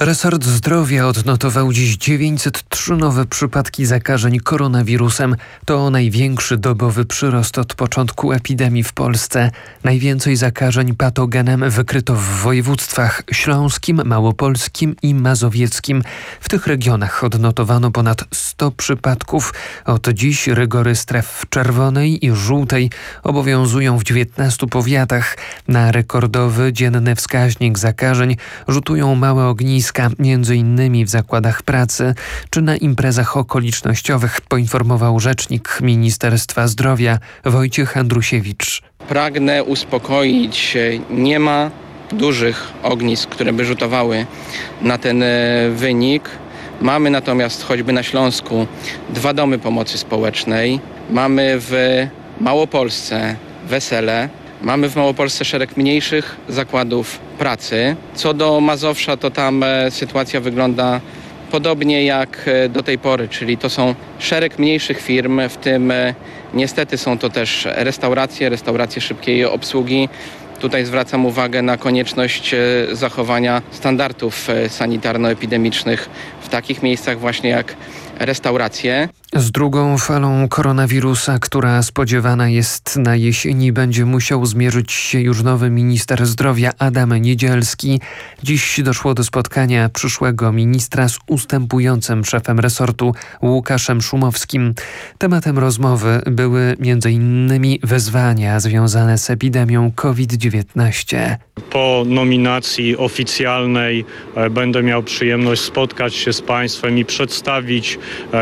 Resort Zdrowia odnotował dziś 903 nowe przypadki zakażeń koronawirusem. To największy dobowy przyrost od początku epidemii w Polsce. Najwięcej zakażeń patogenem wykryto w województwach śląskim, małopolskim i mazowieckim. W tych regionach odnotowano ponad 100 przypadków. Od dziś rygory stref czerwonej i żółtej obowiązują w 19 powiatach. Na rekordowy dzienny wskaźnik zakażeń rzutują małe ogniska, między innymi w zakładach pracy czy na imprezach okolicznościowych, poinformował rzecznik Ministerstwa Zdrowia Wojciech Andrusiewicz. Pragnę uspokoić, nie ma dużych ognisk, które by rzutowały na ten wynik. Mamy natomiast choćby na Śląsku 2 domy pomocy społecznej. Mamy w Małopolsce Wesele. Mamy w Małopolsce szereg mniejszych zakładów pracy. Co do Mazowsza, to tam sytuacja wygląda podobnie jak do tej pory, czyli to są szereg mniejszych firm, w tym niestety są to też restauracje szybkiej obsługi. Tutaj zwracam uwagę na konieczność zachowania standardów sanitarno-epidemicznych w takich miejscach właśnie jak restauracje. Z drugą falą koronawirusa, która spodziewana jest na jesieni, będzie musiał zmierzyć się już nowy minister zdrowia Adam Niedzielski. Dziś doszło do spotkania przyszłego ministra z ustępującym szefem resortu Łukaszem Szumowskim. Tematem rozmowy były m.in. wyzwania związane z epidemią COVID-19. Po nominacji oficjalnej będę miał przyjemność spotkać się z państwem i przedstawić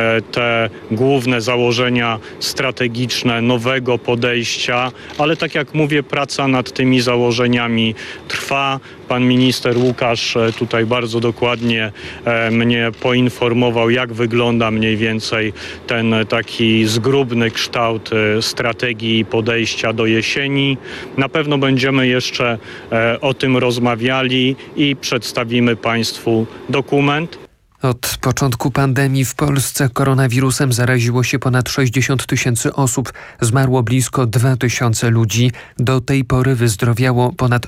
te główne założenia strategiczne nowego podejścia, ale tak jak mówię, praca nad tymi założeniami trwa. Pan minister Łukasz tutaj bardzo dokładnie mnie poinformował, jak wygląda mniej więcej ten taki zgrubny kształt strategii podejścia do jesieni. Na pewno będziemy jeszcze o tym rozmawiali i przedstawimy państwu dokument. Od początku pandemii w Polsce koronawirusem zaraziło się ponad 60 000 osób. Zmarło blisko 2 000 ludzi. Do tej pory wyzdrowiało ponad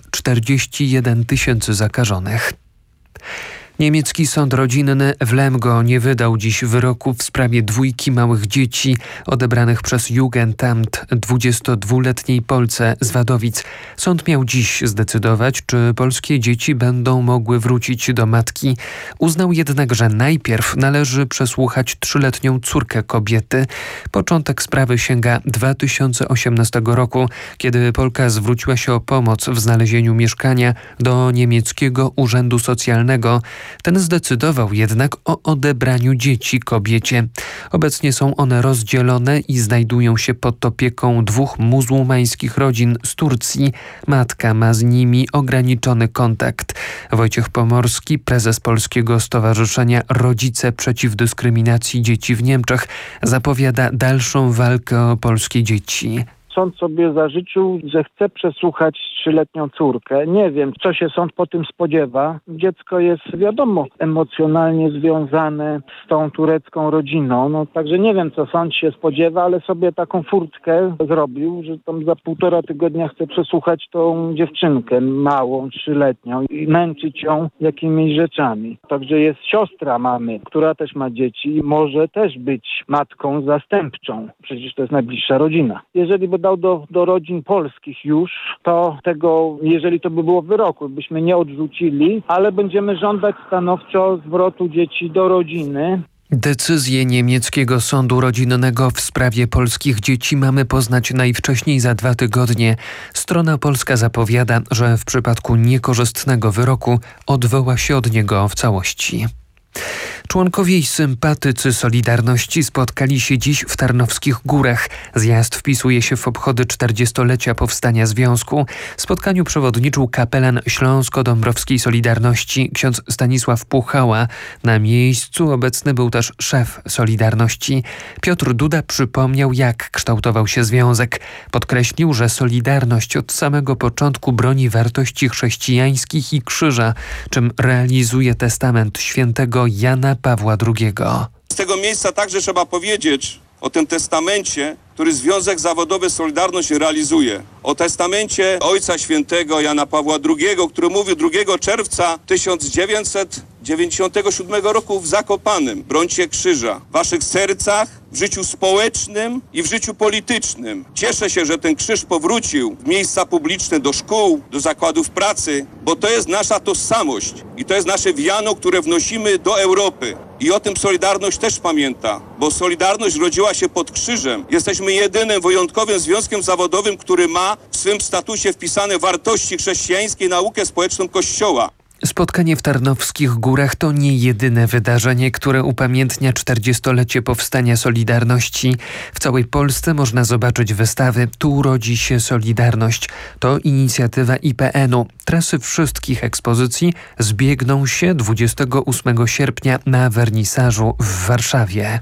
41 000 zakażonych. Niemiecki sąd rodzinny w Lemgo nie wydał dziś wyroku w sprawie 2 małych dzieci odebranych przez Jugendamt 22-letniej Polce z Wadowic. Sąd miał dziś zdecydować, czy polskie dzieci będą mogły wrócić do matki. Uznał jednak, że najpierw należy przesłuchać 3-letnią córkę kobiety. Początek sprawy sięga 2018 roku, kiedy Polka zwróciła się o pomoc w znalezieniu mieszkania do niemieckiego urzędu socjalnego. Ten zdecydował jednak o odebraniu dzieci kobiecie. Obecnie są one rozdzielone i znajdują się pod opieką 2 muzułmańskich rodzin z Turcji. Matka ma z nimi ograniczony kontakt. Wojciech Pomorski, prezes Polskiego Stowarzyszenia Rodzice Przeciw Dyskryminacji Dzieci w Niemczech, zapowiada dalszą walkę o polskie dzieci. Sąd sobie zażyczył, że chce przesłuchać 3-letnią córkę. Nie wiem, co się sąd po tym spodziewa. Dziecko jest, wiadomo, emocjonalnie związane z tą turecką rodziną. No, także nie wiem, co sąd się spodziewa, ale sobie taką furtkę zrobił, że tam za 1,5 tygodnia chce przesłuchać tą dziewczynkę małą, 3-letnią i męczyć ją jakimiś rzeczami. Także jest siostra mamy, która też ma dzieci i może też być matką zastępczą. Przecież to jest najbliższa rodzina. Jeżeli by dał do rodzin polskich już, to tego, jeżeli to by było w wyroku, byśmy nie odrzucili, ale będziemy żądać stanowczo zwrotu dzieci do rodziny. Decyzję niemieckiego sądu rodzinnego w sprawie polskich dzieci mamy poznać najwcześniej za 2 tygodnie. Strona polska zapowiada, że w przypadku niekorzystnego wyroku odwoła się od niego w całości. Członkowie i sympatycy Solidarności spotkali się dziś w Tarnowskich Górach. Zjazd wpisuje się w obchody 40-lecia powstania związku. Spotkaniu przewodniczył kapelan Śląsko-Dąbrowskiej Solidarności ksiądz Stanisław Puchała. Na miejscu obecny był też szef Solidarności. Piotr Duda przypomniał, jak kształtował się związek. Podkreślił, że Solidarność od samego początku broni wartości chrześcijańskich i krzyża, czym realizuje testament świętego Jana Pawła II. Z tego miejsca także trzeba powiedzieć o tym testamencie, który Związek Zawodowy Solidarność realizuje. O testamencie Ojca Świętego Jana Pawła II, który mówił 2 czerwca 1997 roku w Zakopanem. Brońcie krzyża w waszych sercach, w życiu społecznym i w życiu politycznym. Cieszę się, że ten krzyż powrócił w miejsca publiczne, do szkół, do zakładów pracy, bo to jest nasza tożsamość i to jest nasze wiano, które wnosimy do Europy. I o tym Solidarność też pamięta, bo Solidarność rodziła się pod krzyżem. Jesteśmy jedynym wyjątkowym związkiem zawodowym, który ma w swym statucie wpisane wartości chrześcijańskie i naukę społeczną Kościoła. Spotkanie w Tarnowskich Górach to nie jedyne wydarzenie, które upamiętnia 40-lecie powstania Solidarności. W całej Polsce można zobaczyć wystawy Tu rodzi się Solidarność. To inicjatywa IPN-u. Trasy wszystkich ekspozycji zbiegną się 28 sierpnia na wernisażu w Warszawie.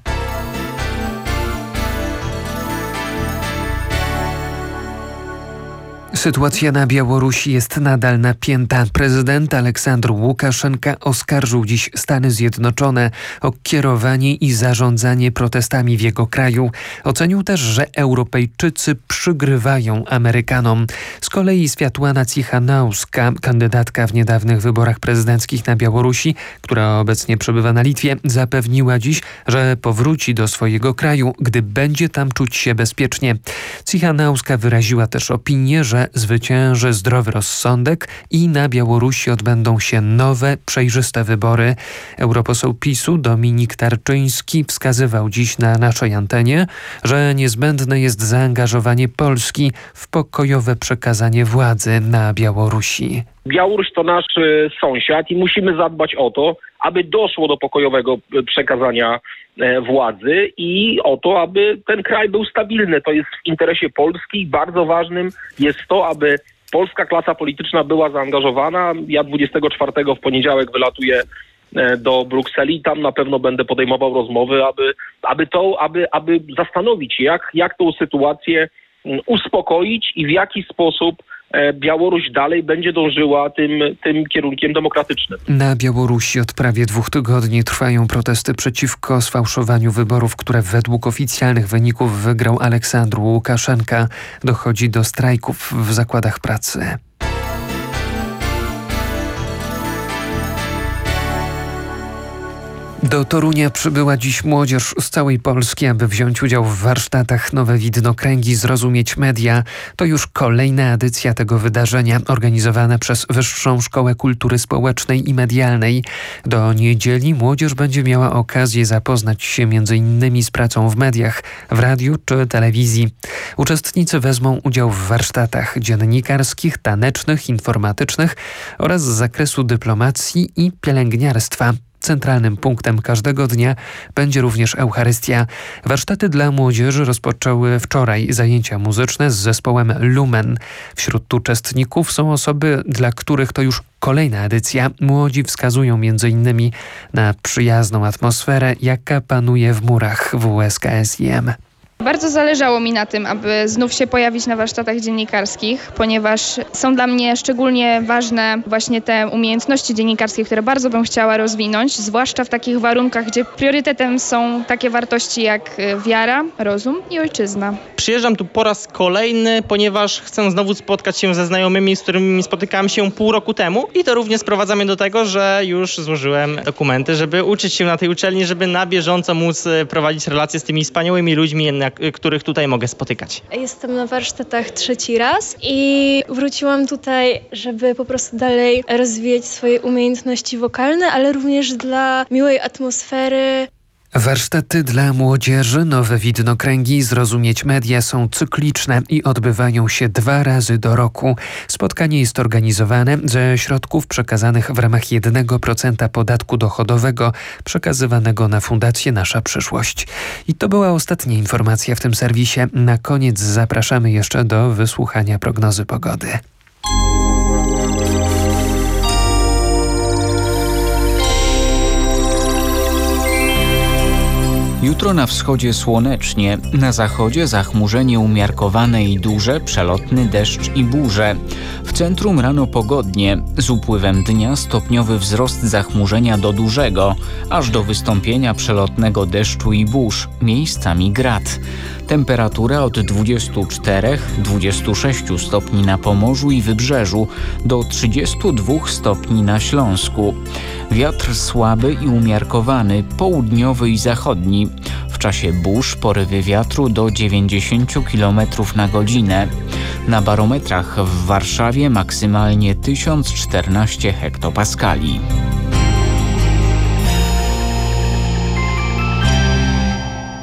Sytuacja na Białorusi jest nadal napięta. Prezydent Aleksandr Łukaszenka oskarżył dziś Stany Zjednoczone o kierowanie i zarządzanie protestami w jego kraju. Ocenił też, że Europejczycy przygrywają Amerykanom. Z kolei Światłana Cichanouska, kandydatka w niedawnych wyborach prezydenckich na Białorusi, która obecnie przebywa na Litwie, zapewniła dziś, że powróci do swojego kraju, gdy będzie tam czuć się bezpiecznie. Cichanouska wyraziła też opinię, że zwycięży zdrowy rozsądek i na Białorusi odbędą się nowe, przejrzyste wybory. Europoseł PiS-u Dominik Tarczyński wskazywał dziś na naszej antenie, że niezbędne jest zaangażowanie Polski w pokojowe przekazanie władzy na Białorusi. Białoruś to nasz sąsiad i musimy zadbać o to, aby doszło do pokojowego przekazania władzy i o to, aby ten kraj był stabilny. To jest w interesie Polski. Bardzo ważnym jest to, aby polska klasa polityczna była zaangażowana. Ja 24 w poniedziałek wylatuję do Brukseli i tam na pewno będę podejmował rozmowy, aby zastanowić się, jak tą sytuację uspokoić i w jaki sposób Białoruś dalej będzie dążyła tym kierunkiem demokratycznym. Na Białorusi od prawie 2 tygodni trwają protesty przeciwko sfałszowaniu wyborów, które według oficjalnych wyników wygrał Aleksandr Łukaszenka. Dochodzi do strajków w zakładach pracy. Do Torunia przybyła dziś młodzież z całej Polski, aby wziąć udział w warsztatach Nowe Widnokręgi Zrozumieć Media. To już kolejna edycja tego wydarzenia, organizowana przez Wyższą Szkołę Kultury Społecznej i Medialnej. Do niedzieli młodzież będzie miała okazję zapoznać się m.in. z pracą w mediach, w radiu czy telewizji. Uczestnicy wezmą udział w warsztatach dziennikarskich, tanecznych, informatycznych oraz z zakresu dyplomacji i pielęgniarstwa. Centralnym punktem każdego dnia będzie również Eucharystia. Warsztaty dla młodzieży rozpoczęły wczoraj zajęcia muzyczne z zespołem Lumen. Wśród uczestników są osoby, dla których to już kolejna edycja. Młodzi wskazują m.in. na przyjazną atmosferę, jaka panuje w murach WSKSIM. Bardzo zależało mi na tym, aby znów się pojawić na warsztatach dziennikarskich, ponieważ są dla mnie szczególnie ważne właśnie te umiejętności dziennikarskie, które bardzo bym chciała rozwinąć, zwłaszcza w takich warunkach, gdzie priorytetem są takie wartości jak wiara, rozum i ojczyzna. Przyjeżdżam tu po raz kolejny, ponieważ chcę znowu spotkać się ze znajomymi, z którymi spotykałem się pół roku temu i to również sprowadza mnie do tego, że już złożyłem dokumenty, żeby uczyć się na tej uczelni, żeby na bieżąco móc prowadzić relacje z tymi wspaniałymi ludźmi, których tutaj mogę spotykać. Jestem na warsztatach 3. raz i wróciłam tutaj, żeby po prostu dalej rozwijać swoje umiejętności wokalne, ale również dla miłej atmosfery. Warsztaty dla młodzieży Nowe Widnokręgi Zrozumieć Media są cykliczne i odbywają się 2 razy do roku. Spotkanie jest organizowane ze środków przekazanych w ramach 1% podatku dochodowego przekazywanego na Fundację Nasza Przyszłość. I to była ostatnia informacja w tym serwisie. Na koniec zapraszamy jeszcze do wysłuchania prognozy pogody. Jutro na wschodzie słonecznie, na zachodzie zachmurzenie umiarkowane i duże, przelotny deszcz i burze. W centrum rano pogodnie, z upływem dnia stopniowy wzrost zachmurzenia do dużego, aż do wystąpienia przelotnego deszczu i burz, miejscami grad. Temperatura od 24-26 stopni na Pomorzu i Wybrzeżu do 32 stopni na Śląsku. Wiatr słaby i umiarkowany, południowy i zachodni. W czasie burz porywy wiatru do 90 km na godzinę. Na barometrach w Warszawie maksymalnie 1014 hektopaskali.